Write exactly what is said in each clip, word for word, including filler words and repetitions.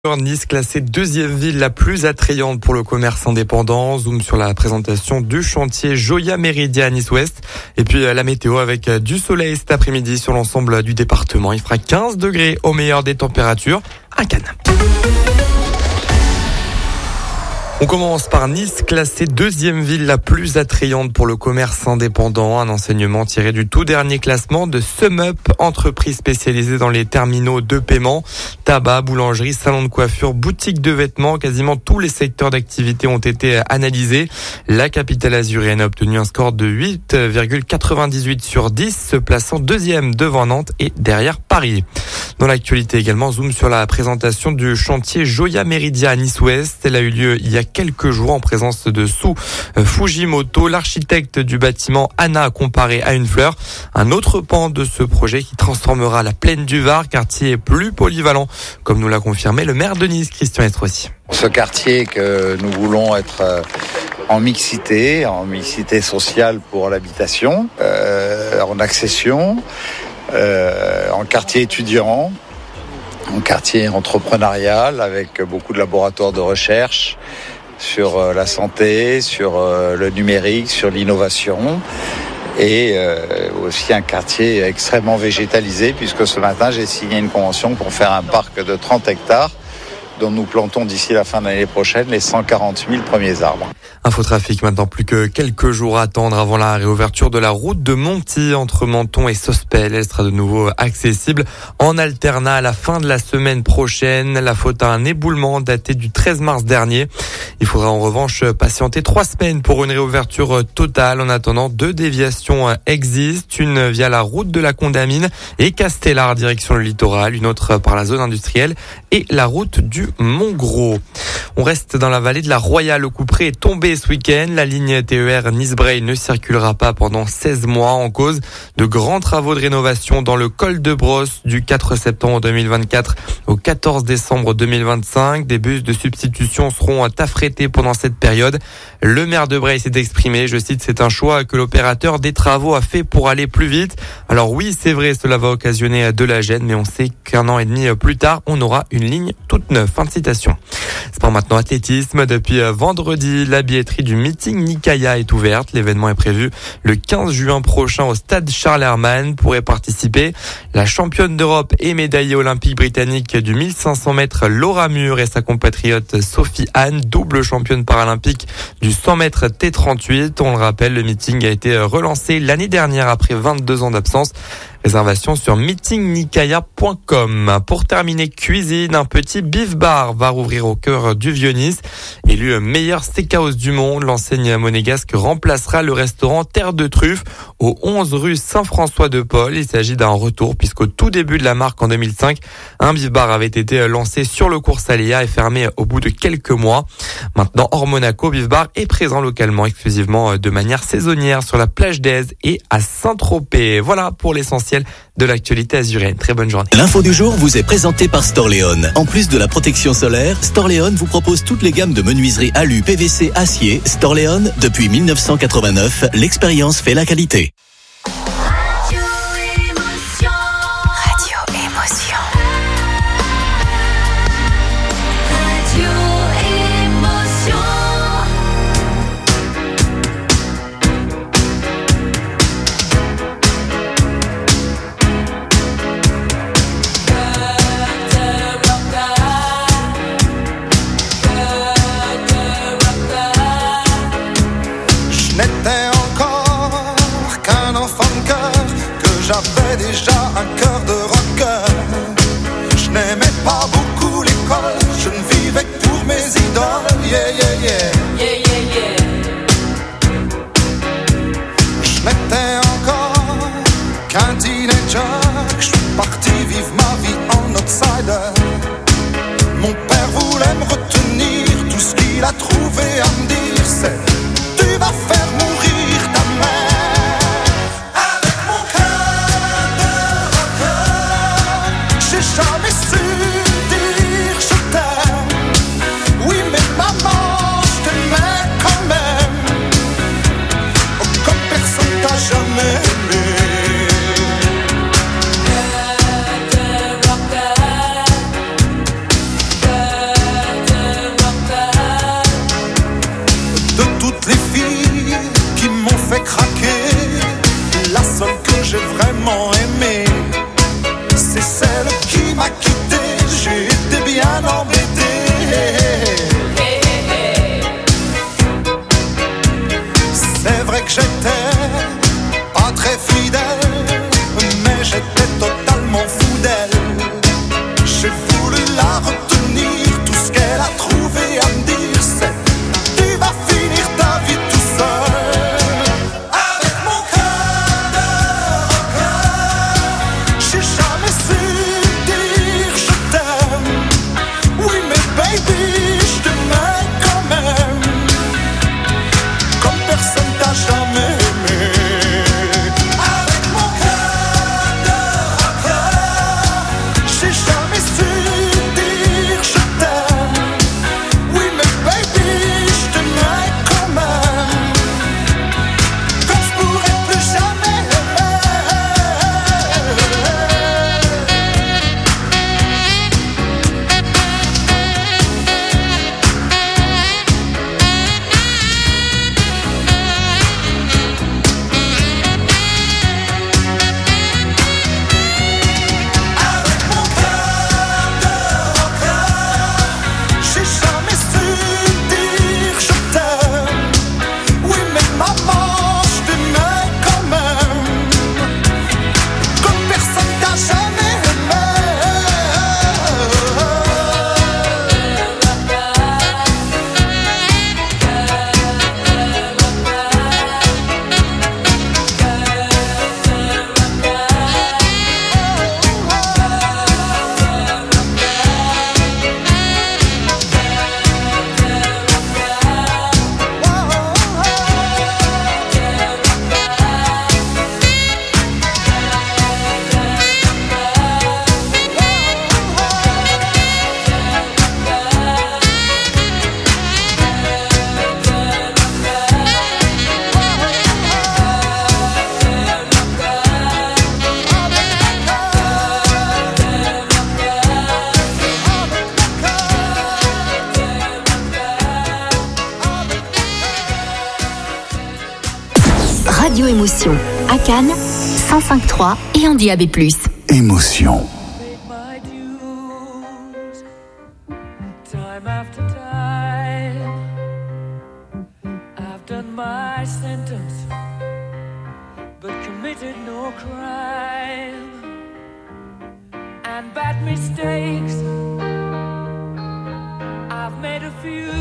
Nice classée deuxième ville la plus attrayante pour le commerce indépendant. Zoom sur la présentation du chantier Joya Meridia à Nice-Ouest. Et puis la météo avec du soleil cet après-midi sur l'ensemble du département. Il fera quinze degrés au meilleur des températures à Cannes. On commence par Nice, classée deuxième ville la plus attrayante pour le commerce indépendant. Un enseignement tiré du tout dernier classement de SumUp, entreprise spécialisée dans les terminaux de paiement. Tabac, boulangerie, salon de coiffure, boutique de vêtements, quasiment tous les secteurs d'activité ont été analysés. La capitale azuréenne a obtenu un score de huit virgule quatre-vingt-dix-huit sur dix, se plaçant deuxième devant Nantes et derrière Paris. Dans l'actualité également, zoom sur la présentation du chantier Joya Meridia à Nice-Ouest. Elle a eu lieu il y a quelques jours en présence de Sou Fujimoto, l'architecte du bâtiment Anna comparé à une fleur. Un autre pan de ce projet qui transformera la plaine du Var, quartier plus polyvalent, comme nous l'a confirmé le maire de Nice, Christian Estrosi. Ce quartier que nous voulons être en mixité, en mixité sociale pour l'habitation, euh, en accession, euh, en quartier étudiant, en quartier entrepreneurial avec beaucoup de laboratoires de recherche sur la santé, sur le numérique, sur l'innovation et aussi un quartier extrêmement végétalisé puisque ce matin j'ai signé une convention pour faire un parc de trente hectares dont nous plantons d'ici la fin de l'année prochaine les cent quarante mille premiers arbres. Infotrafic maintenant, plus que quelques jours à attendre avant la réouverture de la route de Monty entre Menton et Sospel. Elle sera de nouveau accessible en alternat à la fin de la semaine prochaine. La faute à un éboulement daté du treize mars dernier. Il faudra en revanche patienter trois semaines pour une réouverture totale. En attendant, deux déviations existent. Une via la route de la Condamine et Castellar direction le littoral. Une autre par la zone industrielle et la route du Mont-Gros. On reste dans la vallée de la Royale. Le couperet est tombé ce week-end. La ligne T E R Nice-Breil ne circulera pas pendant seize mois en cause de grands travaux de rénovation dans le col de Brosse du quatre septembre deux mille vingt-quatre au quatorze décembre deux mille vingt-cinq. Des bus de substitution seront affrétés pendant cette période. Le maire de Breil s'est exprimé. Je cite, c'est un choix que l'opérateur des travaux a fait pour aller plus vite. Alors oui, c'est vrai, cela va occasionner de la gêne, mais on sait qu'un an et demi plus tard, on aura une ligne toute neuve. Fin de citation. Sport maintenant, athlétisme. Depuis vendredi, la billetterie du meeting Nikaya est ouverte. L'événement est prévu le quinze juin prochain au stade Charles Herrmann. Pourrait participer la championne d'Europe et médaillée olympique britannique du mille cinq cents mètres Laura Mur et sa compatriote Sophie Anne, double championne paralympique du cent mètres T trente-huit. On le rappelle, le meeting a été relancé l'année dernière après vingt-deux ans d'absence. Réservation sur meeting nikaya point com. Pour terminer, cuisine, un petit beef bar va rouvrir au cœur du Vieux-Nice. Élu meilleur steakhouse du monde, l'enseigne monégasque remplacera le restaurant Terre de Truffe au onze rue Saint-François-de-Paul. Il s'agit d'un retour puisqu'au tout début de la marque en deux mille cinq, un beef bar avait été lancé sur le cours Saléa et fermé au bout de quelques mois. Maintenant, hors Monaco, beef bar est présent localement, exclusivement de manière saisonnière sur la plage d'Aise et à Saint-Tropez. Voilà pour l'essentiel de l'actualité azuréenne. Très bonne journée. L'info du jour vous est présentée par Storléon. En plus de la protection solaire, Storléon vous propose toutes les gammes de menuiserie alu, P V C, acier. Storléon, depuis mille neuf cent quatre-vingt-neuf, l'expérience fait la qualité. N'était encore qu'un enfant de cœur, que j'avais déjà un cœur de rocker. Je n'aimais pas beaucoup l'école, je ne vivais que pour mes idoles. Yeah, yeah, yeah. Yeah, yeah, yeah. Je n'étais encore qu'un teenager, que je suis parti vivre ma vie en outsider. Mon père voulait me retenir, tout ce qu'il a trouvé à me dire c'est: tu vas faire mourir ta mère. Avec mon cœur de rocker, j'ai jamais su dire je t'aime. Oui mais maman, je t'aimais quand même. Oh, comme personne t'a jamais aimé. Cœur de rocker, cœur Émotion. À Cannes, cent cinq trois et en D A B plus. Émotion. Time after time, I've done my sentence, but committed no crime. And bad mistakes, I've made a few.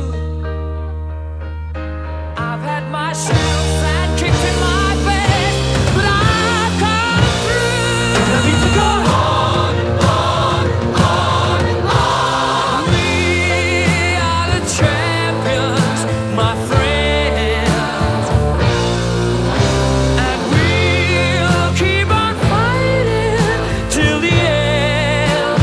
I've had my shells and kicked in my face, but I've come through. I need to go on, on, on, on. We are the champions, my friends, and we'll keep on fighting till the end.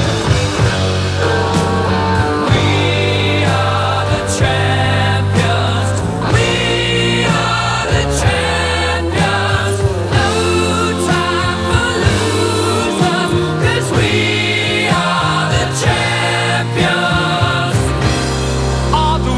We are the champions. We are the champions. No time for losers, 'cause we are the champions of the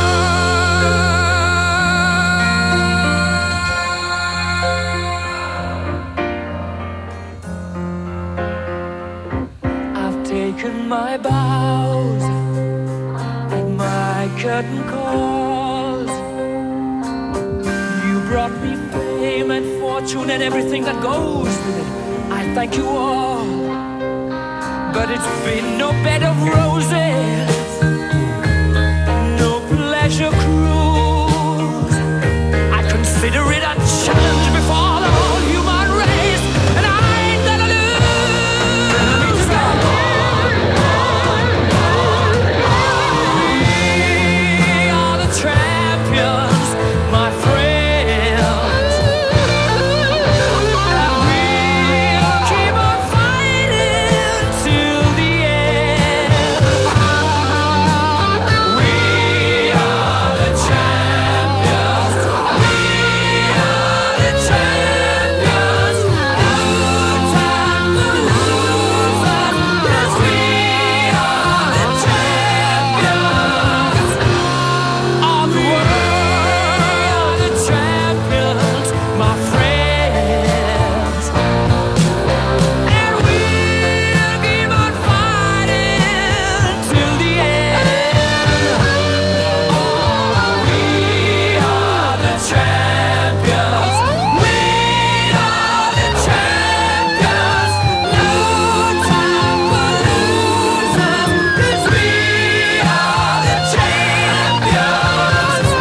world. I've taken my bows at my curtain calls. You brought me fame and fortune and everything that goes with it. I thank you all, but it's been no bed of roses, no pleasure cruise. I consider it a challenge before the whole human race, and I ain't gonna lose. We are the champions, my friends, and we'll keep on fighting till the end. We are the champions. We are the champions. No time for losers, 'cause we are the champions of the world. The champions, my friends, and we'll keep on fighting till the end. Oh, we are the champions. We are the champions. No time for losers, 'cause we are the champions.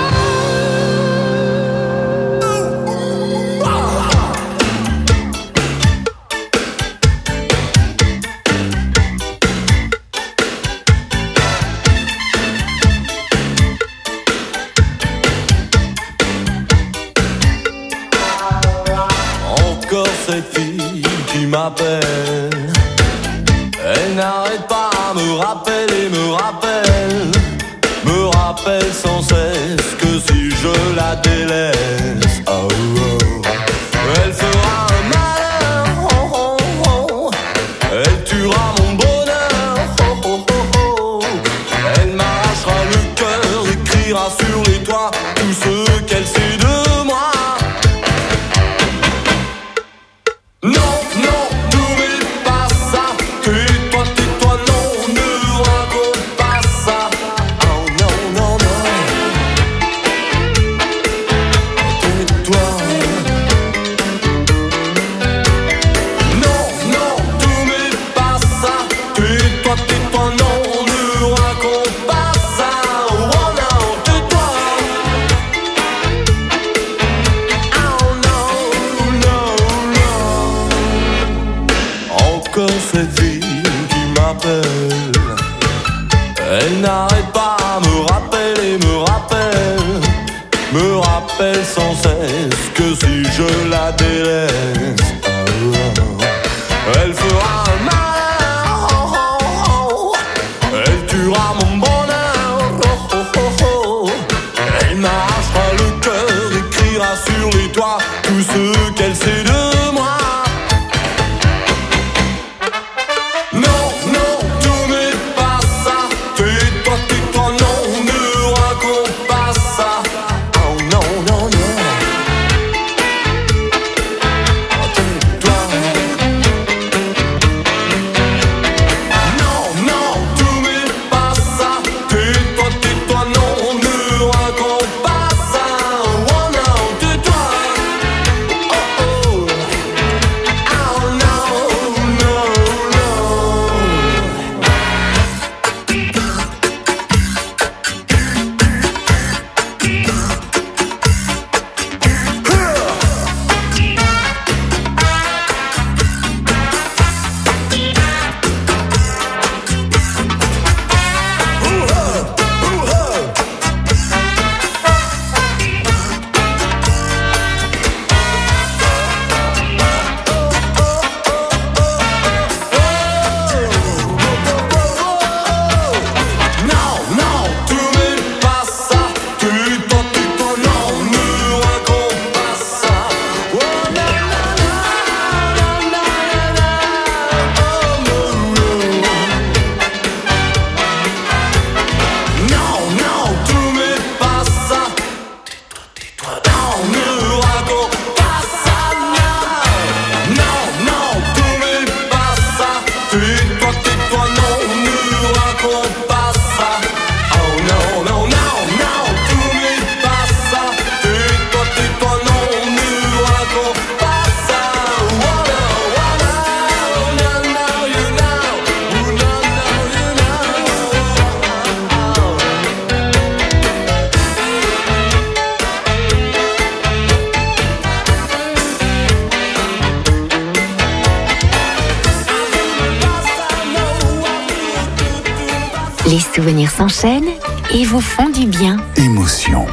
Encore cette fille qui m'appelle. Elle n'arrête pas à me rappeler, me rappelle, me rappelle sans cesse que si je la délaisse, oh, oh, elle fera un malheur, oh, oh, oh. Elle tuera mon bonheur, oh, oh, oh, oh. Elle m'arrachera le cœur, écrira sur les toits tout ce qu'elle sait de moi. Non, non, n'oublie pas ça. Tais-toi, tais-toi, non, ne raconte pas ça. Oh non, non, non. Tais-toi. Non, non, n'oublie pas ça. Tais-toi, tais-toi, non, ne raconte pas ça. Oh non, tais-toi. Oh non, non, non. Encore cette fille qui m'appelle. Elle n'arrête pas à me rappeler, me rappelle, me rappelle sans cesse que si je la délaisse, oh, oh, elle fera un malheur, oh, oh, oh. Elle tuera mon bonheur, oh, oh, oh, oh. Elle m'arrachera le cœur, écrira sur les toits tout ce qu'elle sait de moi. Non, non, n'oublie pas ça. Tais-toi, tais-toi, non, ne raconte pas ça. Oh non, non, non. Les souvenirs s'enchaînent et vous font du bien. Émotion.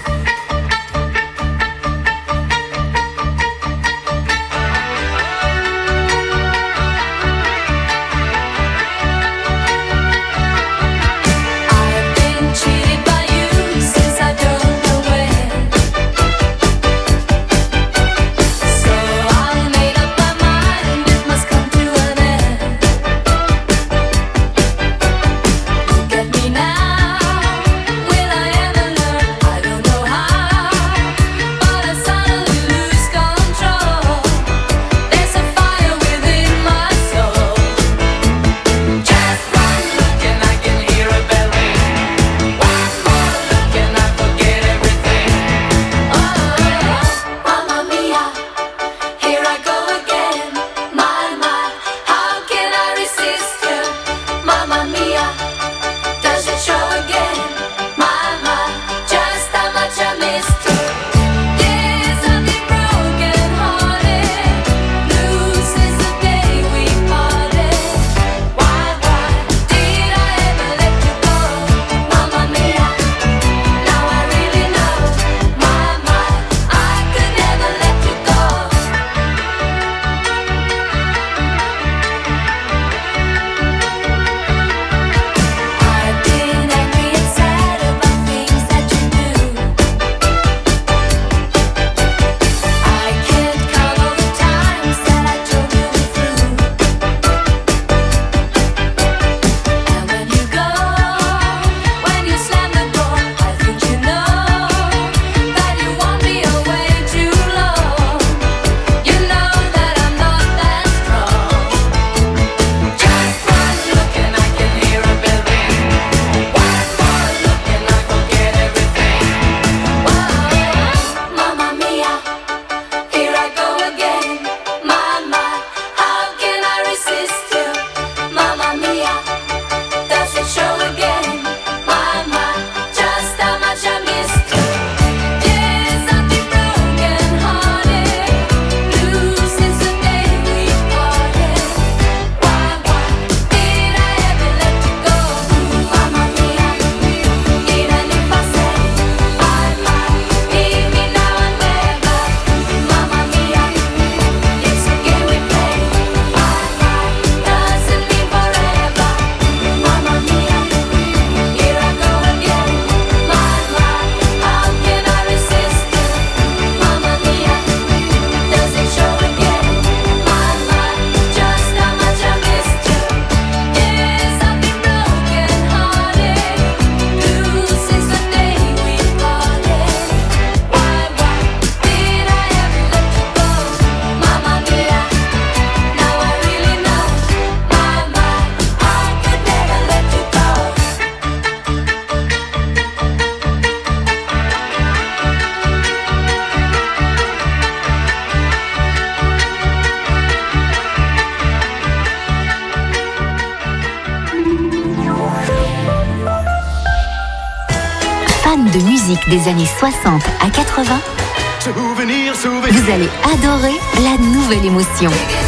De musique des années soixante à quatre-vingts, Souvenir, souvenir. vous allez adorer la nouvelle émotion.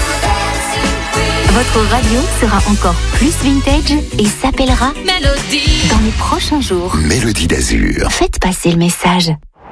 Votre radio sera encore plus vintage et s'appellera Mélodie. dans les prochains jours. Mélodie d'Azur. Faites passer le message.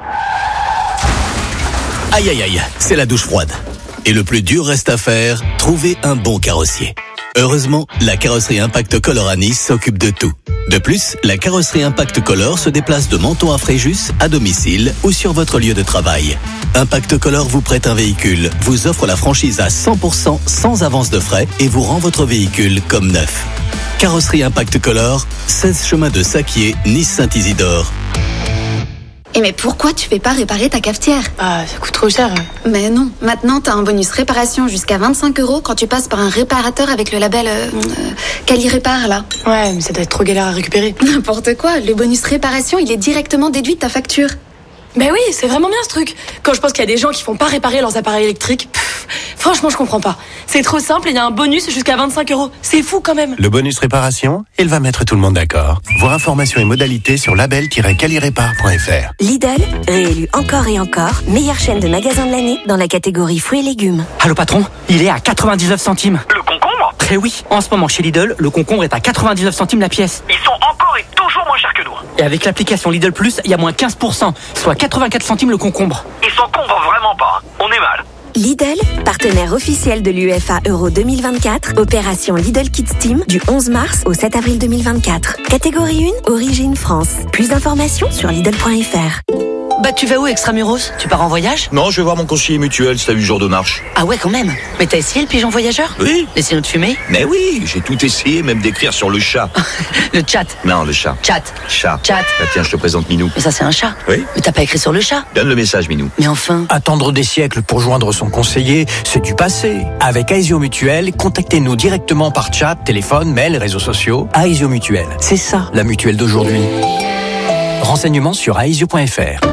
Aïe aïe aïe, c'est la douche froide. Et le plus dur reste à faire, trouver un bon carrossier. Heureusement, la carrosserie Impact Color à Nice s'occupe de tout. De plus, la carrosserie Impact Color se déplace de Menton à Fréjus, à domicile ou sur votre lieu de travail. Impact Color vous prête un véhicule, vous offre la franchise à cent pour cent sans avance de frais et vous rend votre véhicule comme neuf. Carrosserie Impact Color, seize chemin de Saquier, Nice-Saint-Isidore. Et mais pourquoi tu fais pas réparer ta cafetière? Ah, ça coûte trop cher. Mais non, maintenant t'as un bonus réparation jusqu'à vingt-cinq euros quand tu passes par un réparateur avec le label euh, euh, Quali Répare là. Ouais, mais ça doit être trop galère à récupérer. N'importe quoi, le bonus réparation il est directement déduit de ta facture. Ben oui, c'est vraiment bien ce truc. Quand je pense qu'il y a des gens qui font pas réparer leurs appareils électriques, pff, franchement je comprends pas. C'est trop simple et il y a un bonus jusqu'à vingt-cinq euros. C'est fou quand même. Le bonus réparation, il va mettre tout le monde d'accord. Voir informations et modalités sur label tiret qualirépare point f r. Lidl, réélu encore et encore, meilleure chaîne de magasins de l'année dans la catégorie fruits et légumes. Allô patron, il est à quatre-vingt-dix-neuf centimes. Le concombre Eh oui, en ce moment chez Lidl, le concombre est à quatre-vingt-dix-neuf centimes la pièce. Ils sont encore et toujours moins chers que nous. Et avec l'application Lidl Plus, il y a moins quinze pour cent, soit quatre-vingt-quatre centimes le concombre. Ils s'en convainquent vraiment pas. On est mal. Lidl, partenaire officiel de l'UEFA Euro deux mille vingt-quatre, opération Lidl Kids Team du onze mars au sept avril deux mille vingt-quatre. Catégorie un, origine France. Plus d'informations sur Lidl point F R. Bah tu vas où Extramuros? Tu pars en voyage? Non, je vais voir mon conseiller mutuel, c'est à huit jours de marche. Ah ouais quand même. Mais t'as essayé le pigeon voyageur? Oui. Laissez-nous de fumer? Mais oui, j'ai tout essayé, même d'écrire sur le chat. Le chat? Non, le chat. Chat. Chat. Chat. Bah, tiens, je te présente Minou. Mais ça c'est un chat. Oui. Mais t'as pas écrit sur le chat? Donne le message, Minou. Mais enfin... Attendre des siècles pour joindre son conseiller, c'est du passé. Avec Aesio Mutuel, contactez-nous directement par chat, téléphone, mail, réseaux sociaux. Aesio Mutuel, c'est ça la mutuelle d'aujourd'hui. Renseignements sur aesio point F R.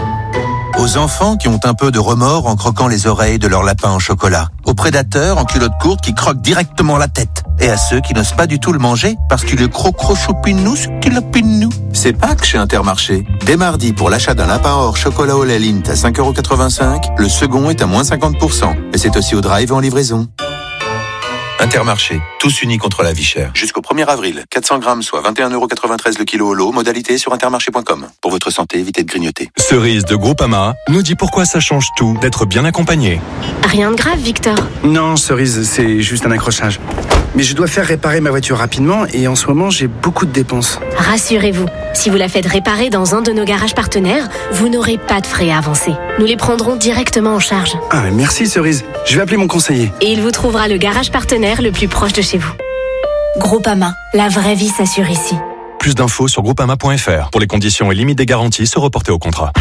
Aux enfants qui ont un peu de remords en croquant les oreilles de leur lapin en chocolat. Aux prédateurs en culotte courte qui croquent directement la tête. Et à ceux qui n'osent pas du tout le manger parce qu'il est cro-cro-choupinou, ce qu'il a pinou. C'est Pâques chez Intermarché. Dès mardi, pour l'achat d'un lapin or chocolat au lait Lindt à cinq euros quatre-vingt-cinq, le second est à moins cinquante pour cent. Et c'est aussi au drive et en livraison. Intermarché, tous unis contre la vie chère. Jusqu'au premier avril, quatre cents grammes, soit vingt et un euros quatre-vingt-treize le kilo au lot, modalité sur intermarché point com. Pour votre santé, évitez de grignoter. Cerise de Groupama nous dit pourquoi ça change tout d'être bien accompagné. Rien de grave, Victor. Non, Cerise, c'est juste un accrochage. Mais je dois faire réparer ma voiture rapidement et en ce moment, j'ai beaucoup de dépenses. Rassurez-vous, si vous la faites réparer dans un de nos garages partenaires, vous n'aurez pas de frais à avancer. Nous les prendrons directement en charge. Ah, merci Cerise. Je vais appeler mon conseiller. Et il vous trouvera le garage partenaire le plus proche de chez vous. Groupama, la vraie vie s'assure ici. Plus d'infos sur groupama point F R. Pour les conditions et limites des garanties, se reporter au contrat.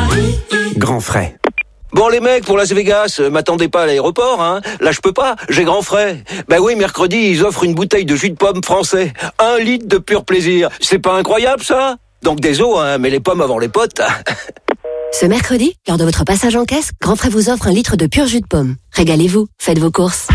Grand frais. Bon les mecs, pour Las Vegas, euh, m'attendez pas à l'aéroport, hein. Là je peux pas, j'ai grand frais. Ben oui, mercredi, ils offrent une bouteille de jus de pomme français. Un litre de pur plaisir. C'est pas incroyable ça? Donc désolé, hein, mais les pommes avant les potes. Ce mercredi, lors de votre passage en caisse, Grand Frais vous offre un litre de pur jus de pomme. Régalez-vous, faites vos courses.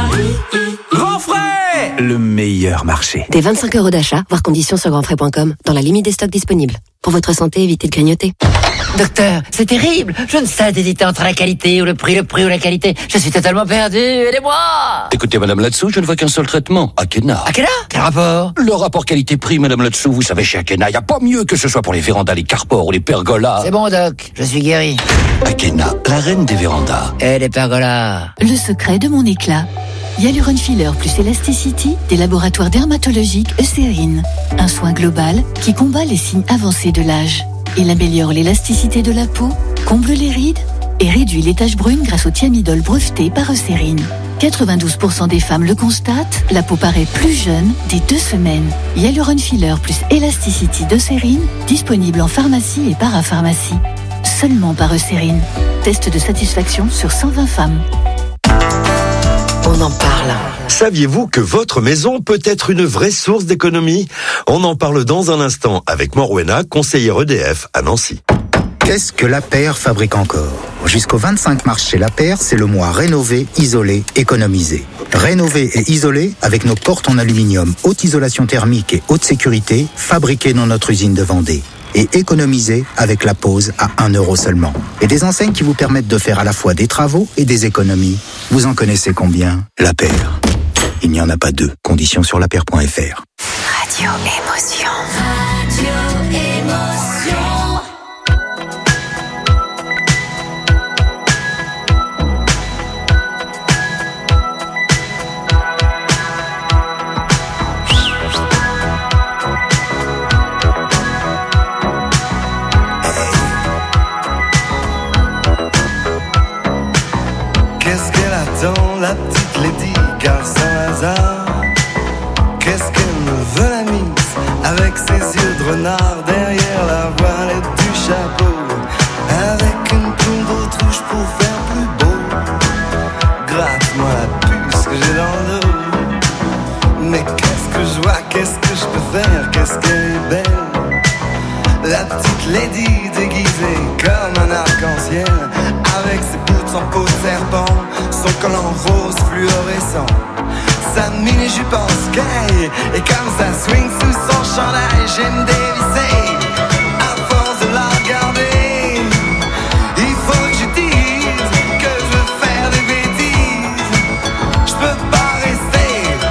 Grand frais! Le meilleur marché. Des vingt-cinq euros d'achat, voire conditions sur grand frais point com, dans la limite des stocks disponibles. Pour votre santé, évitez de grignoter. Docteur, c'est terrible. Je ne sais hésiter entre la qualité ou le prix, le prix ou la qualité. Je suis totalement perdu. Aidez-moi. Écoutez, madame Latsou, je ne vois qu'un seul traitement. Akena. Akena? Quel rapport? Le rapport qualité-prix, madame Latsou. Vous savez, chez Akena, il n'y a pas mieux que ce soit pour les vérandas, les carpores ou les pergolas. C'est bon, doc. Je suis guéri. Akena, la reine des vérandas. Et les pergolas. Le secret de mon éclat. Hyaluron Filler plus Elasticity des laboratoires dermatologiques Eucérine. Un soin global qui combat les signes avancés de l'âge. Il améliore l'élasticité de la peau, comble les rides et réduit les taches brunes grâce au thiamidol breveté par Eucérine. quatre-vingt-douze pour cent des femmes le constatent, la peau paraît plus jeune dès deux semaines. Hyaluron Filler plus Elasticity d'Eucérine, disponible en pharmacie et parapharmacie. Seulement par Eucérine. Test de satisfaction sur cent vingt femmes. On en parle. Saviez-vous que votre maison peut être une vraie source d'économie? On en parle dans un instant avec Morwena, conseillère E D F à Nancy. Qu'est-ce que l'A P R fabrique encore? Jusqu'au vingt-cinq mars chez l'A P R, c'est le mois rénover, isoler, économiser. Rénover et isoler avec nos portes en aluminium, haute isolation thermique et haute sécurité, fabriquées dans notre usine de Vendée. Et économiser avec la pause à un euro seulement. Et des enseignes qui vous permettent de faire à la fois des travaux et des économies. Vous en connaissez combien? L'A P R. Il n'y en a pas deux. Conditions sur la paire point F R. Radio Émotion. Radio Émotion. Qu'est-ce qu'elle attend, la petite Lady, car sans hasard? Qu'est-ce qu'elle me veut la mise, avec ses yeux de renard derrière la voilette du chapeau, avec une plume d'autruche pour faire plus beau? Gratte-moi la puce que j'ai dans le dos. Mais qu'est-ce que je vois, qu'est-ce que je peux faire, qu'est-ce qu'elle est belle, la petite Lady déguisée comme un arc-en-ciel, avec ses boots en peau de serpent, son collant rose fluorescent, sa mini-jupe en sky, et comme ça swing sous son chandail, j'aime dévisser, à force de la regarder, il faut que je dise que je veux faire des bêtises, je peux pas rester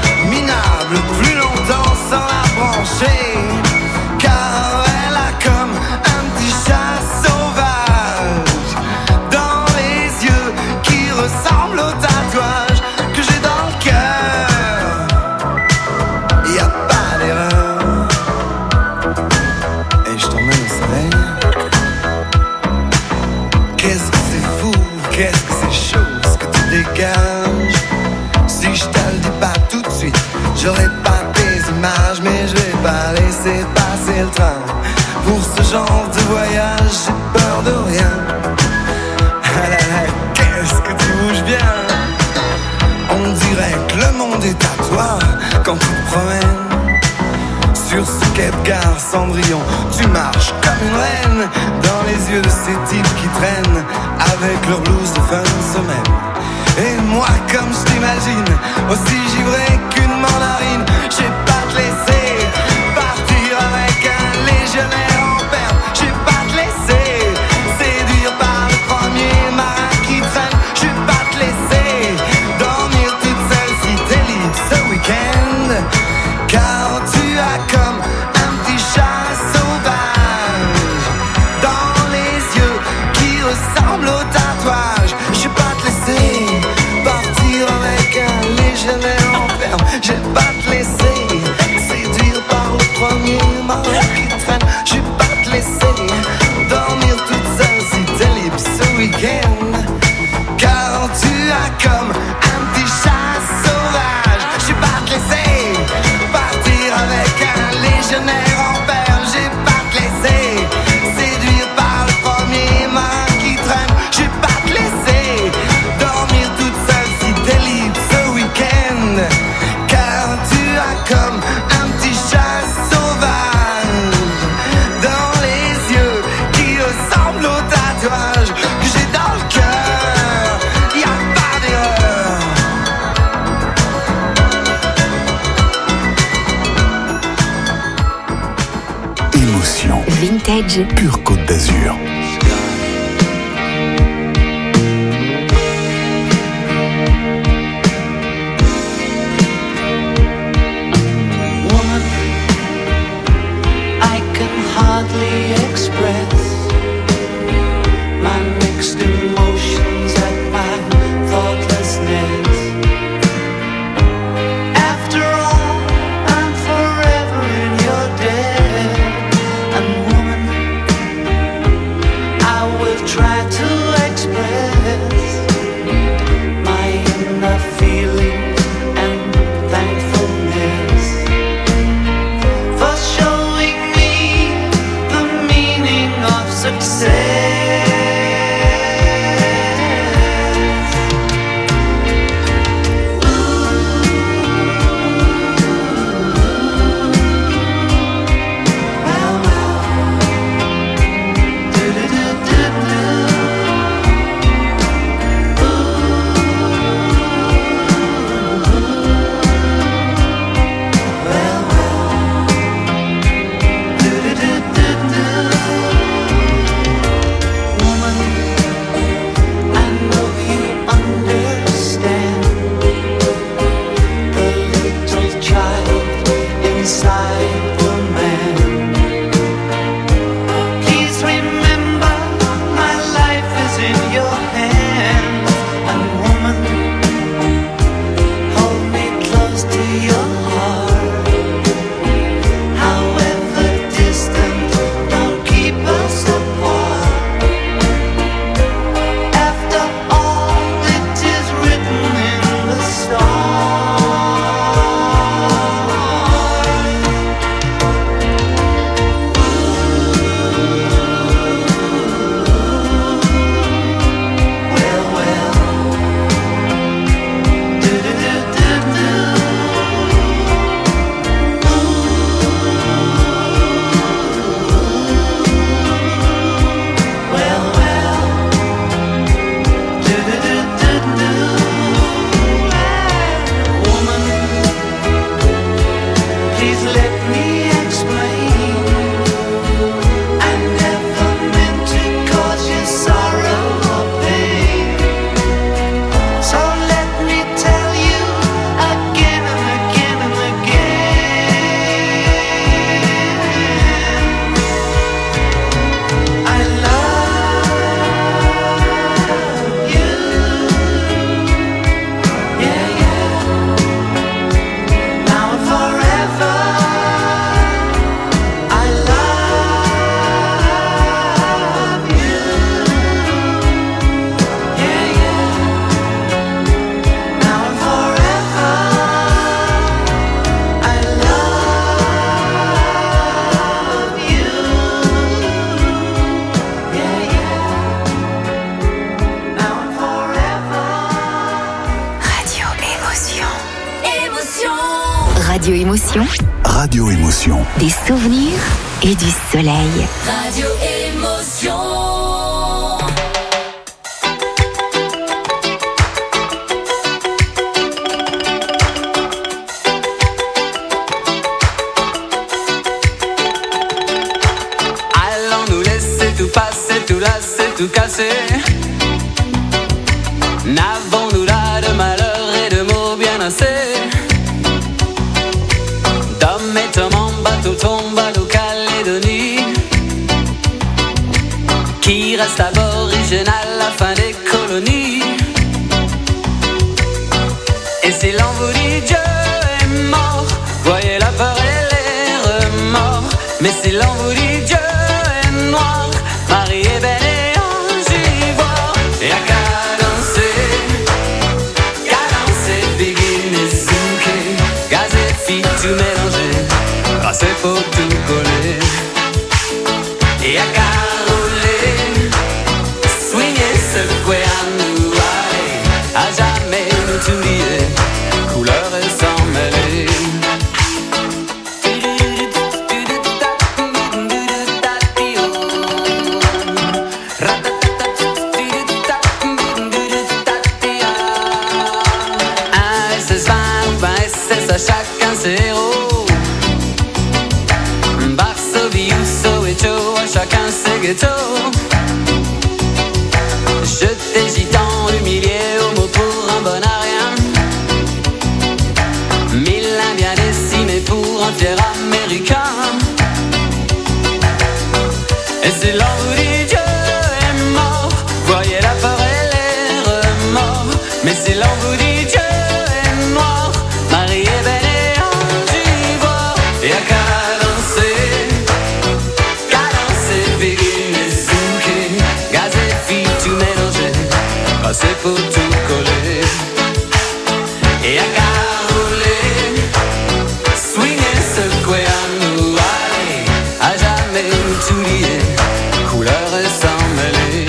train. Pour ce genre de voyage, j'ai peur de rien. Ah là là, qu'est-ce que tu bouges bien. On dirait que le monde est à toi quand tu te promènes. Sur ce quai de gare Cendrillon, tu marches comme une reine dans les yeux de ces types qui traînent avec leur blouse de fin de semaine. Et moi, comme je t'imagine, aussi givré qu'une mandarine, j'ai pas te laisser partir avec un légionnaire en perme. J'ai pas te laisser séduire par le premier marin qui traîne. J'ai pas te laisser dormir toute seule si t'es libre ce week-end. Car tu as comme un petit chat sauvage dans les yeux qui ressemblent au tatouage. Je vais pas te laisser partir avec un légionnaire en ferme. Je vais pas te laisser séduire par le premier marin qui traîne. Je vais pas te laisser dormir toute seule si t'es libre ce week-end. Car tu as comme un petit chat sauvage. Je vais pas te laisser partir avec un légionnaire en perle. J'ai pas te laisser séduire par le premier marin qui traîne. J'ai pas te laisser dormir toute seule si t'es libre ce week-end. Car tu as comme un petit chat sauvage dans les yeux qui ressemblent au tatouage que j'ai dans le cœur. Y a pas d'erreur. Émotion. Vintage. Pure Côte d'Azur. Woman, I can hardly express my mixed emotions at my thoughtlessness. After all, I'm forever in your debt. And woman, I will try to express my inner feelings and thankfulness for showing me the Radio Émotion. Radio Émotion. Des souvenirs et du soleil. Radio Émotion. Allons nous laisser tout passer, tout lasser, tout casser. N'avons-nous là de malheur et de mots bien assez? D'hommes et hommes en bateau tombent à Calédonie, qui reste aboriginal à la fin des colonies. Et si l'on vous dit Dieu est mort, voyez la peur et les remords. Mais si l'on vous dit Dieu est noir, Marie est belle et ange ivoire. Et à cadencer, cadencer, begin et zouker, gaz et filles tout mélanger, passer pour tout coller. Et à caroler, swinger, secouer à nous aller, à jamais nous oublier, couleur et sans mêler. Chacun ses héros, Varsovie ou Soweto, à chacun ses ghettos. Jeté gitan, humilié, homo pour un bon à rien. Mille indiens décimés pour un fier américain. Et si l'on vous dit Dieu est mort, voyez la peur et les remords. Mais si l'on vous dit Dieu est noir, Marie est belle et ange ivoire. Et à cadencer, cadencer, begin et zouker, gaz et filles tout mélanger, passer pour tout coller. Et à caroler, swinger, secouer à nous aller, à jamais nous oublier, couleur et sans mêler.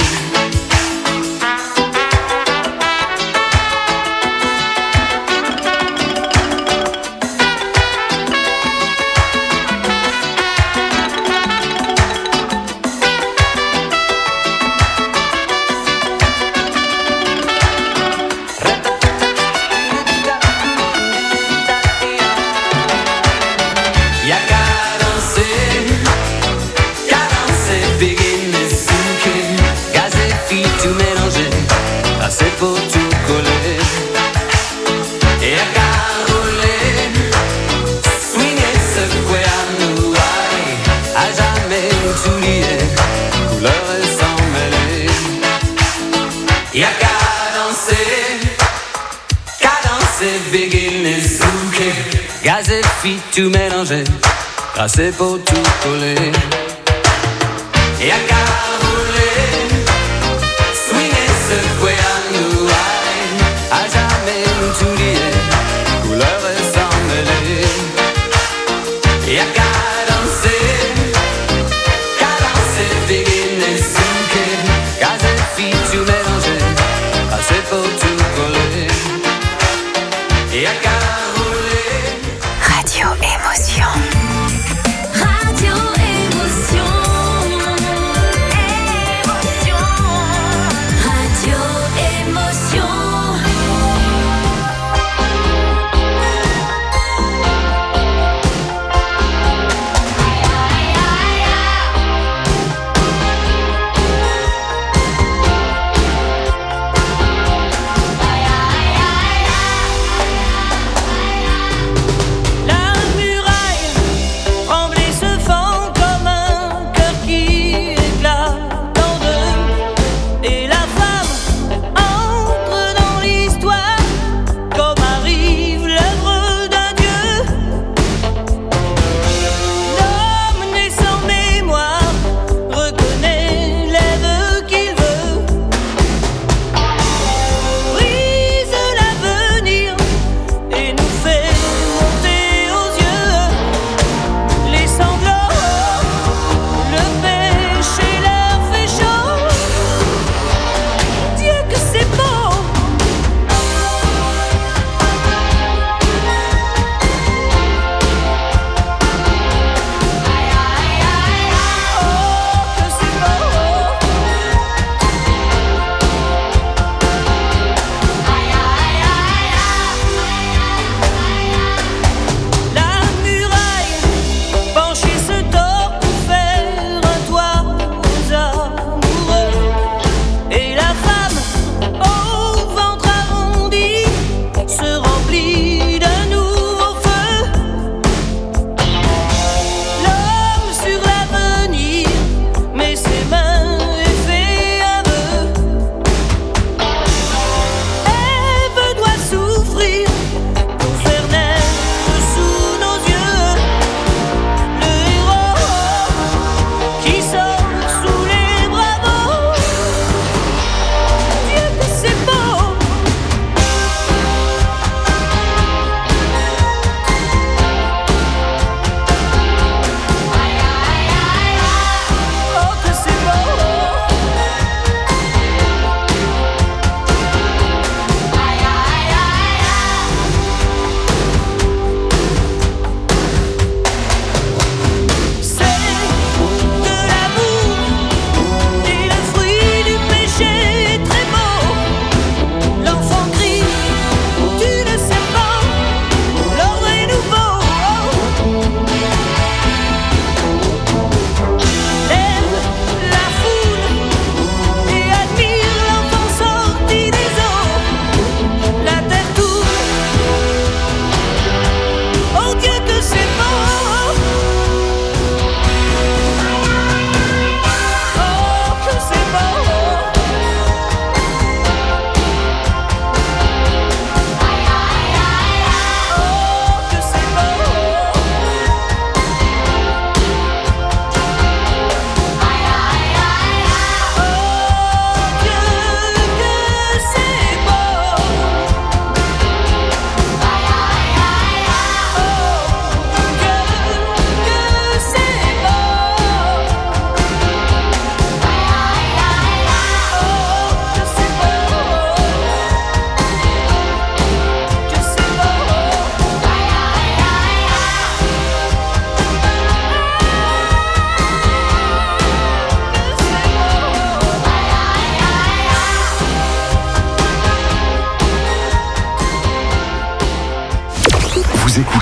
Y'a cadencer, cadencer, begin et zouker, gaz et filles tout mélanger, passer pour tout coller. Et à caroler, swinger, secouer à nous aller, à jamais nous oublier, couleur et sans mêler. Y'a cadencer, cadencer, begin et zouker, gaz et filles tout mélanger, passer pour tout coller. Et à caroler, swinger, secouer à nous aller, à jamais nous oublier, couleur et sans mêler. Et à cadencer, cadencer, begin et zouker, gaz et filles tout mélanger, passer pour tout coller. Et à caroler, Radio Émotion. Radio Émotion.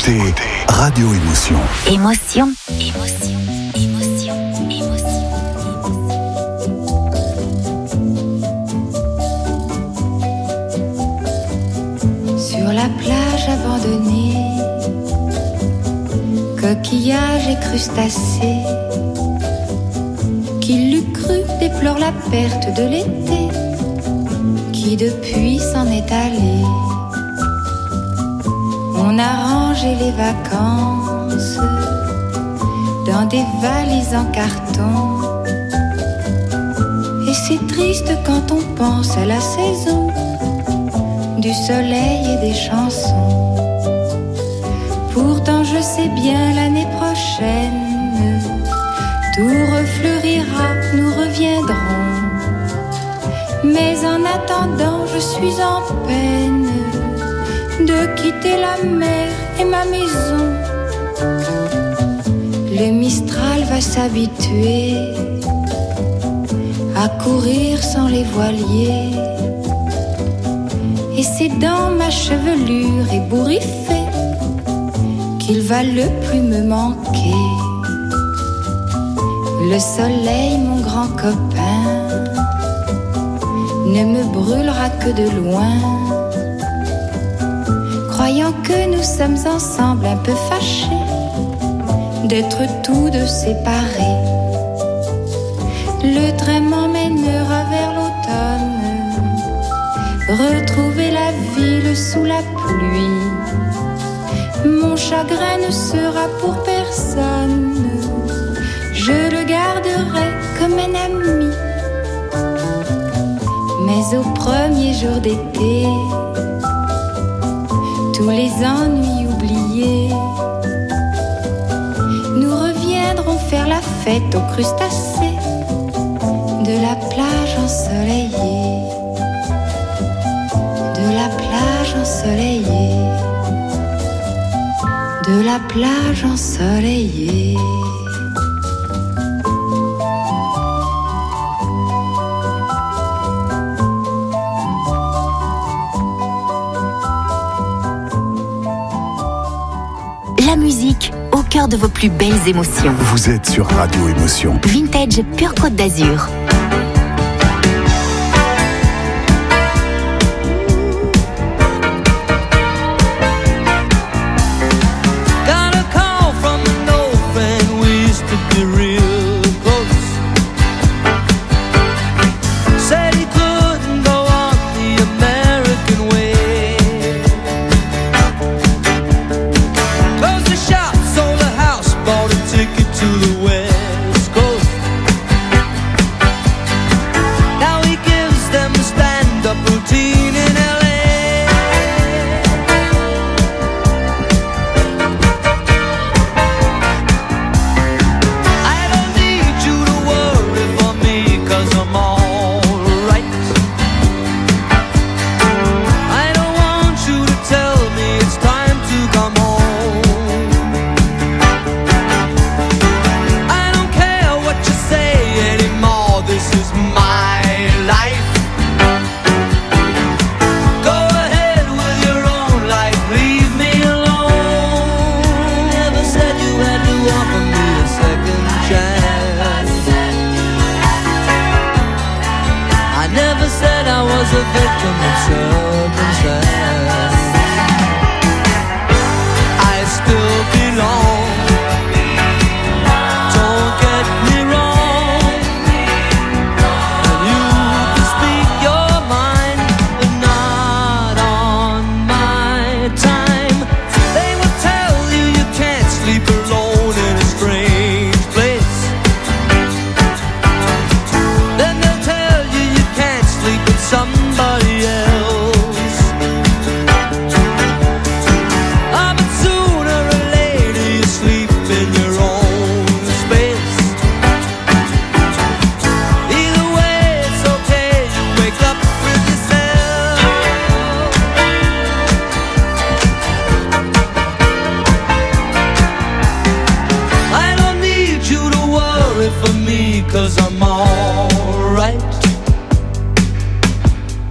écoutez Radio Émotion. Émotion. Émotion. Émotion. Émotion. Sur la plage abandonnée, coquillages et crustacés, qui l'eût cru déplore la perte de l'été, qui depuis s'en est allé. On a rangé les vacances dans des valises en carton, et c'est triste quand on pense à la saison du soleil et des chansons. Pourtant je sais bien l'année prochaine tout refleurira, nous reviendrons. Mais en attendant je suis en peine de quitter la mer et ma maison. Le Mistral va s'habituer à courir sans les voiliers, et c'est dans ma chevelure ébouriffée qu'il va le plus me manquer. Le soleil, mon grand copain, ne me brûlera que de loin, croyant que nous sommes ensemble un peu fâchés d'être tous deux séparés. Le train m'emmènera vers l'automne, retrouver la ville sous la pluie. Mon chagrin ne sera pour personne, je le garderai comme un ami. Mais au premier jour d'été, tous les ennuis oubliés, nous reviendrons faire la fête aux crustacés de la plage ensoleillée, de la plage ensoleillée, de la plage ensoleillée. La musique au cœur de vos plus belles émotions. Vous êtes sur Radio Émotion. Vintage Pure Côte d'Azur.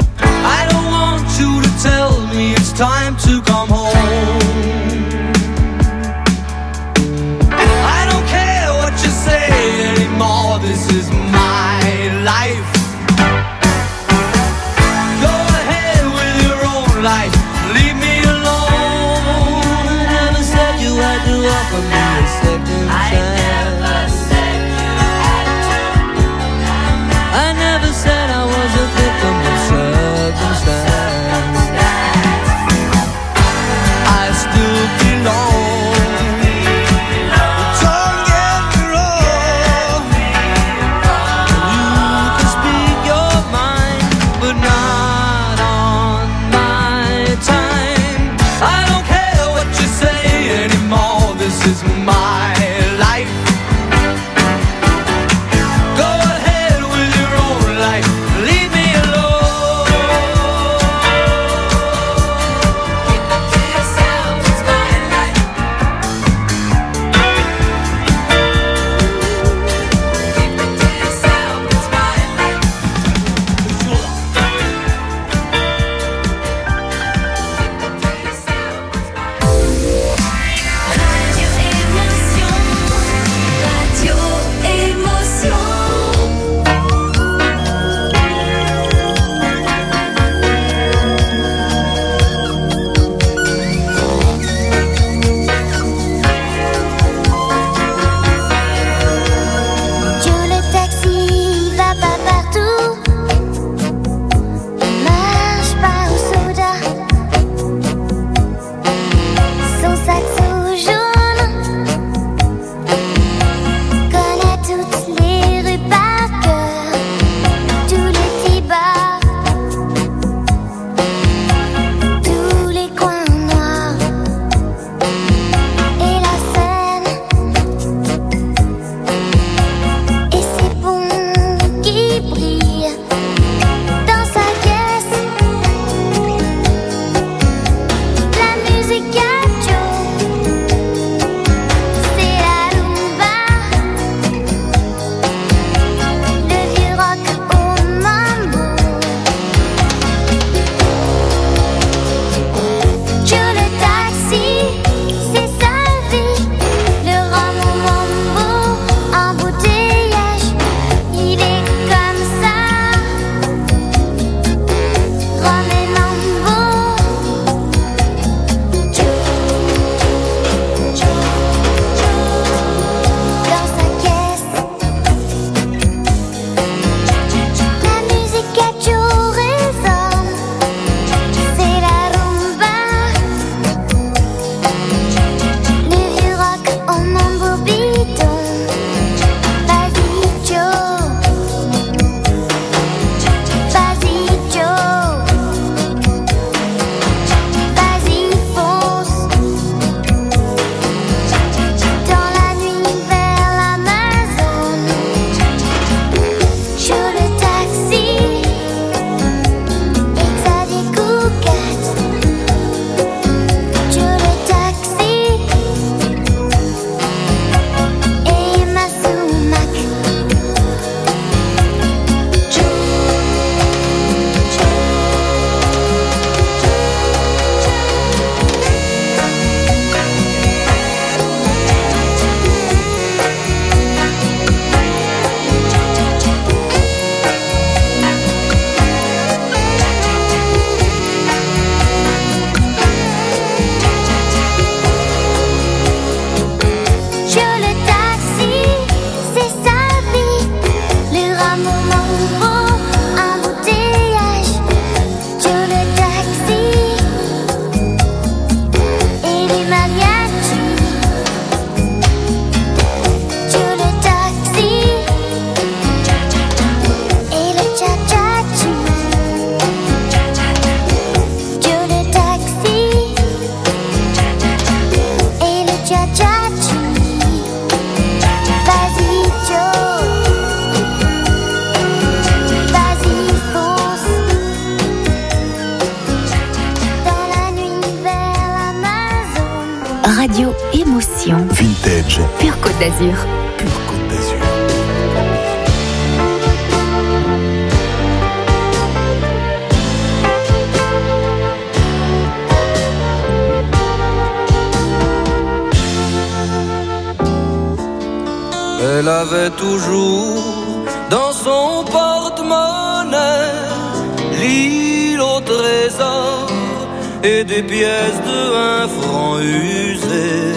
Time to come home. Edge. Pure Côte d'Azur. Pure Côte d'Azur. Elle avait toujours dans son porte-monnaie l'île au trésor et des pièces de un franc usées.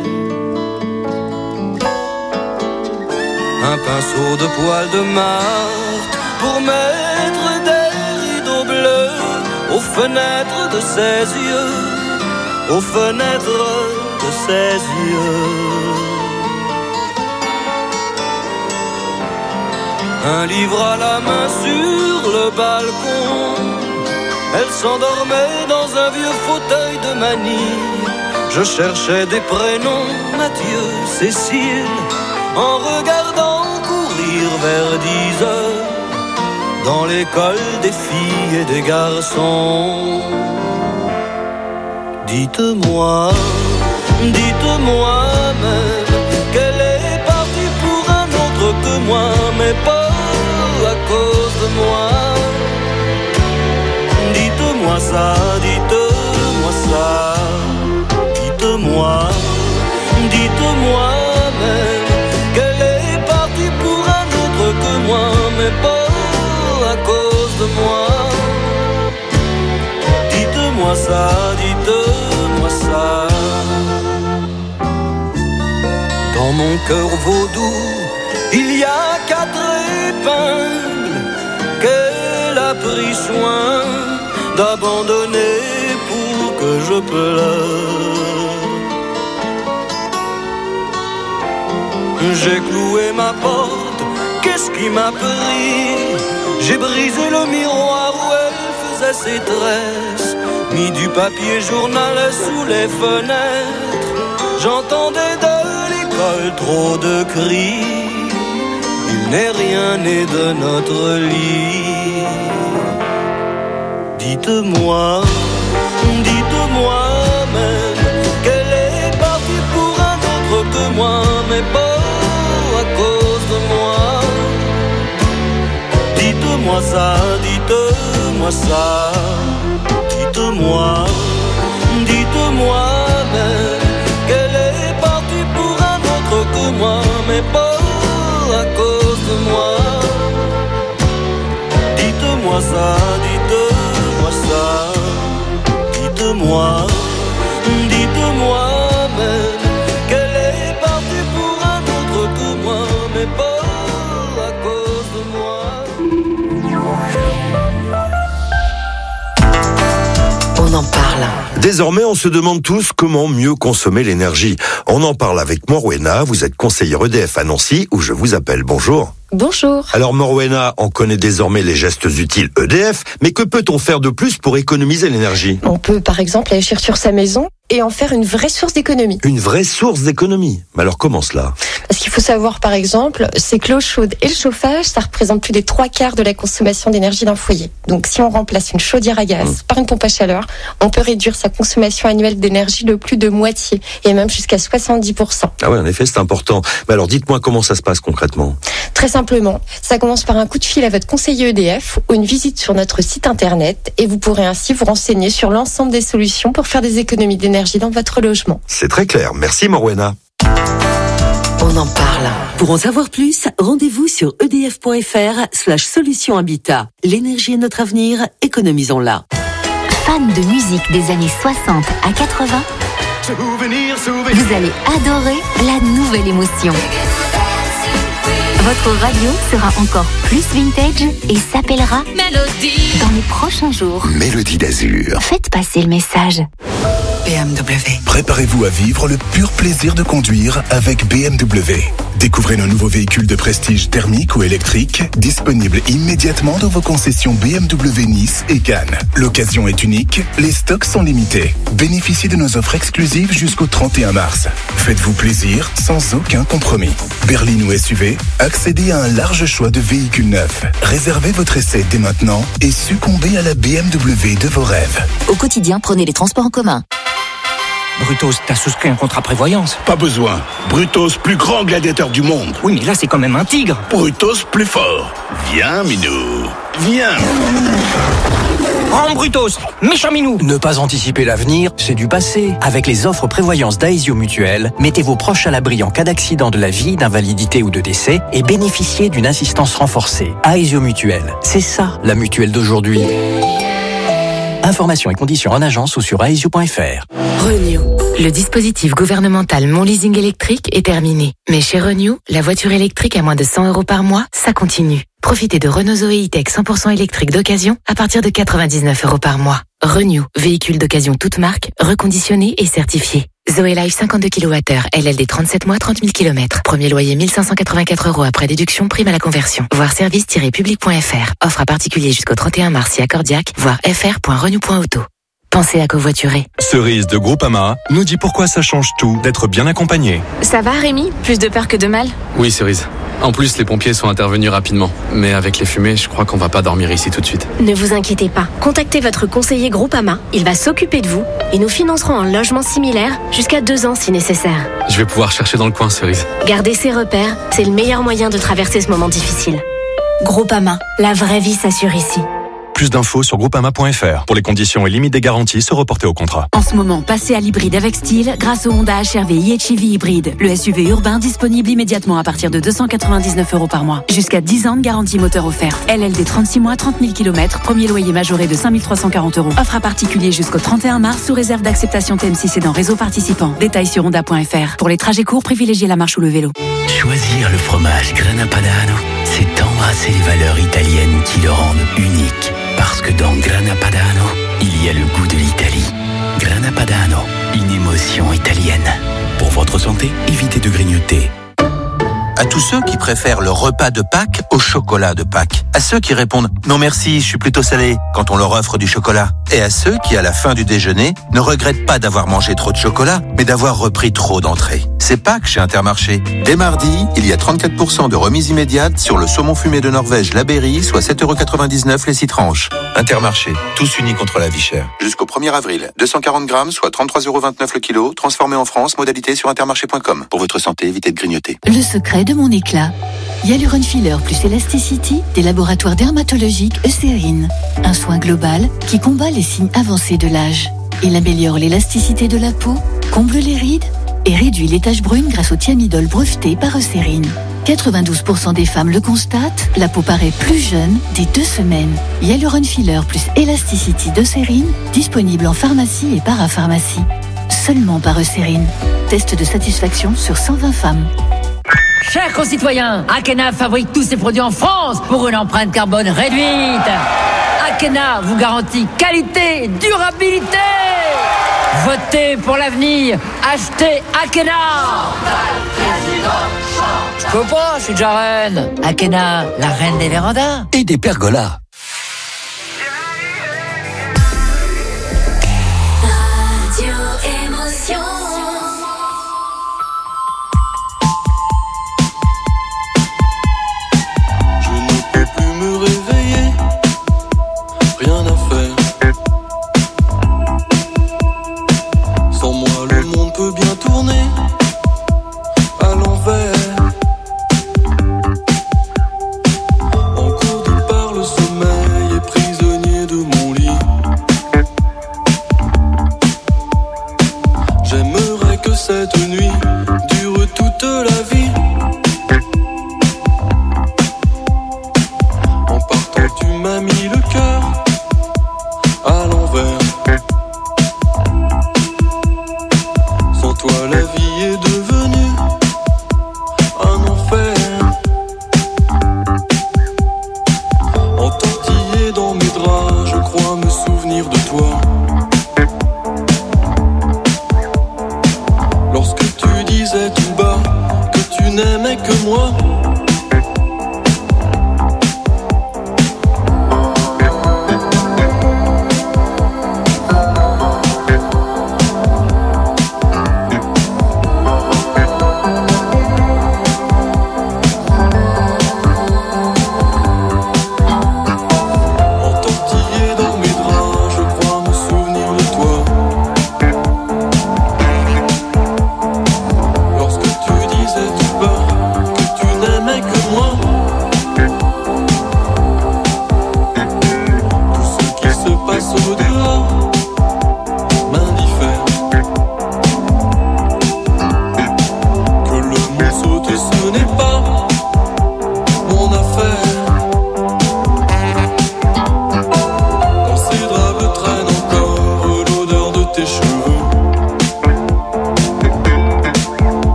Un pinceau de poil de martre pour mettre des rideaux bleus aux fenêtres de ses yeux, aux fenêtres de ses yeux. Un livre à la main sur le balcon, elle s'endormait dans un vieux fauteuil de manille. Je cherchais des prénoms, Mathieu, Cécile, en regardant courir vers dix heures dans l'école des filles et des garçons. Dites-moi, dites-moi même qu'elle est partie pour un autre que moi, mais pas à cause de moi. Dites-moi ça, dites-moi ça, dites-moi, dites-moi même qu'elle est partie pour un autre que moi, mais pas à cause de moi. Dites-moi ça, dites-moi ça. Dans mon cœur vaudou, il y a quatre épingles qu'elle a pris soin d'abandonner pour que je pleure. J'ai cloué ma porte, qu'est-ce qui m'a pris? J'ai brisé le miroir où elle faisait ses tresses, mis du papier journal sous les fenêtres. J'entendais de l'école trop de cris. Il n'est rien né de notre lit. Dites-moi, dites-moi même qu'elle est partie pour un autre que moi, mais pas à cause de moi. Dites-moi ça, dites-moi ça, dites-moi, dites-moi même qu'elle est partie pour un autre que moi, mais pas à cause de moi. Dites-moi ça, dites-moi ça, dites-moi, dites-moi même qu'elle est partie pour un autre que moi, mais pas à cause de moi. On en parle. Désormais, on se demande tous comment mieux consommer l'énergie. On en parle avec Morwena, vous êtes conseillère E D F à Nancy, où je vous appelle. Bonjour. Bonjour. Alors Morwena, on connaît désormais les gestes utiles E D F, mais que peut-on faire de plus pour économiser l'énergie? On peut par exemple agir sur sa maison et en faire une vraie source d'économie. Une vraie source d'économie? Mais alors comment cela? Parce qu'il faut savoir par exemple, c'est que l'eau chaude et le chauffage, ça représente plus des trois quarts de la consommation d'énergie d'un foyer. Donc si on remplace une chaudière à gaz mmh. par une pompe à chaleur, on peut réduire sa consommation annuelle d'énergie de plus de moitié et même jusqu'à soixante-dix pour cent. Ah ouais, en effet, c'est important. Mais alors dites-moi comment ça se passe concrètement? Très simplement, ça commence par un coup de fil à votre conseiller E D F ou une visite sur notre site internet et vous pourrez ainsi vous renseigner sur l'ensemble des solutions pour faire des économies d'énergie dans votre logement. C'est très clair. Merci Morwena. On en parle. Pour en savoir plus, rendez-vous sur edf.fr slash solution habitat. L'énergie est notre avenir, économisons-la. Fan de musique des années soixante à quatre-vingts, Souvenir, souvenir. vous allez adorer la nouvelle émotion. Votre radio sera encore plus vintage et s'appellera Mélodie dans les prochains jours. Mélodie d'Azur. Faites passer le message. B M W. Préparez-vous à vivre le pur plaisir de conduire avec B M W. Découvrez nos nouveaux véhicules de prestige thermiques ou électriques, disponibles immédiatement dans vos concessions B M W Nice et Cannes. L'occasion est unique, les stocks sont limités. Bénéficiez de nos offres exclusives jusqu'au trente et un mars. Faites-vous plaisir sans aucun compromis. Berline ou S U V, accédez à un large choix de véhicules neufs. Réservez votre essai dès maintenant et succombez à la B M W de vos rêves. Au quotidien, prenez les transports en commun. Brutos, t'as souscrit un contrat prévoyance. Pas besoin. Brutos, plus grand gladiateur du monde. Oui, mais là, c'est quand même un tigre. Brutos, plus fort. Viens, Minou. Viens. Rends Brutos, méchant Minou. Ne pas anticiper l'avenir, c'est du passé. Avec les offres prévoyance d'Aesio Mutuelle, mettez vos proches à l'abri en cas d'accident de la vie, d'invalidité ou de décès et bénéficiez d'une assistance renforcée. Aesio Mutuelle, c'est ça la mutuelle d'aujourd'hui. Informations et conditions en agence ou sur aesio point f r. Renew. Le dispositif gouvernemental Mon Leasing électrique est terminé. Mais chez Renew, la voiture électrique à moins de cent euros par mois, ça continue. Profitez de Renault Zoé E-Tech cent pour cent électrique d'occasion à partir de quatre-vingt-dix-neuf euros par mois. Renew, véhicule d'occasion toute marque, reconditionné et certifié. Zoé Life cinquante-deux kilowattheures, L L D trente-sept mois, trente mille kilomètres. Premier loyer mille cinq cent quatre-vingt-quatre euros après déduction, prime à la conversion. Voir service tiret public point f r. Offre à particulier jusqu'au trente et un mars si accordiaque. Voir f r point renew point auto. Pensez à covoiturer. Cerise de Groupama nous dit pourquoi ça change tout d'être bien accompagné. Ça va Rémi? Plus de peur que de mal? Oui Cerise. En plus, les pompiers sont intervenus rapidement. Mais avec les fumées, je crois qu'on va pas dormir ici tout de suite. Ne vous inquiétez pas. Contactez votre conseiller Groupama. Il va s'occuper de vous et nous financerons un logement similaire jusqu'à deux ans si nécessaire. Je vais pouvoir chercher dans le coin, Cerise. Gardez ses repères, c'est le meilleur moyen de traverser ce moment difficile. Groupama, la vraie vie s'assure ici. Plus d'infos sur groupama point f r. Pour les conditions et limites des garanties, se reporter au contrat. En ce moment, passez à l'hybride avec style grâce au Honda H R V i H E V hybride. Le S U V urbain disponible immédiatement à partir de deux cent quatre-vingt-dix-neuf euros par mois. Jusqu'à dix ans de garantie moteur offerte. L L D trente-six mois, trente mille kilomètres. Premier loyer majoré de cinq mille trois cent quarante euros. Offre à particulier jusqu'au trente et un mars sous réserve d'acceptation T M six et dans réseau participant. Détails sur honda point f r. Pour les trajets courts, privilégiez la marche ou le vélo. Choisir le fromage Grana Padano, c'est embrasser les valeurs italiennes qui le rendent unique. Parce que dans Grana Padano, il y a le goût de l'Italie. Grana Padano, une émotion italienne. Pour votre santé, évitez de grignoter. À tous ceux qui préfèrent le repas de Pâques au chocolat de Pâques. À ceux qui répondent « Non merci, je suis plutôt salé » quand on leur offre du chocolat. Et à ceux qui, à la fin du déjeuner, ne regrettent pas d'avoir mangé trop de chocolat, mais d'avoir repris trop d'entrées. C'est Pâques chez Intermarché. Dès mardi, il y a trente-quatre pour cent de remise immédiate sur le saumon fumé de Norvège La Berry, soit sept euros quatre-vingt-dix-neuf les six tranches. Intermarché, tous unis contre la vie chère. Jusqu'au premier avril, deux cent quarante grammes, soit trente-trois euros vingt-neuf le kilo, transformé en France, modalité sur intermarché point com. Pour votre santé, évitez de grignoter. Le secret de mon éclat. Hyaluron Filler plus Elasticity des laboratoires dermatologiques Eucérine. Un soin global qui combat les signes avancés de l'âge. Il améliore l'élasticité de la peau, comble les rides et réduit les taches brunes grâce au thiamidol breveté par Eucérine. quatre-vingt-douze pour cent des femmes le constatent, la peau paraît plus jeune dès deux semaines. Hyaluron Filler plus Elasticity d'Eucérine, disponible en pharmacie et parapharmacie. Seulement par Eucérine. Test de satisfaction sur cent vingt femmes. Chers concitoyens, Akena fabrique tous ses produits en France pour une empreinte carbone réduite. Akena vous garantit qualité et durabilité. Votez pour l'avenir. Achetez Akena. Je peux pas, je suis déjà reine. Akena, la reine des vérandas. Et des pergolas.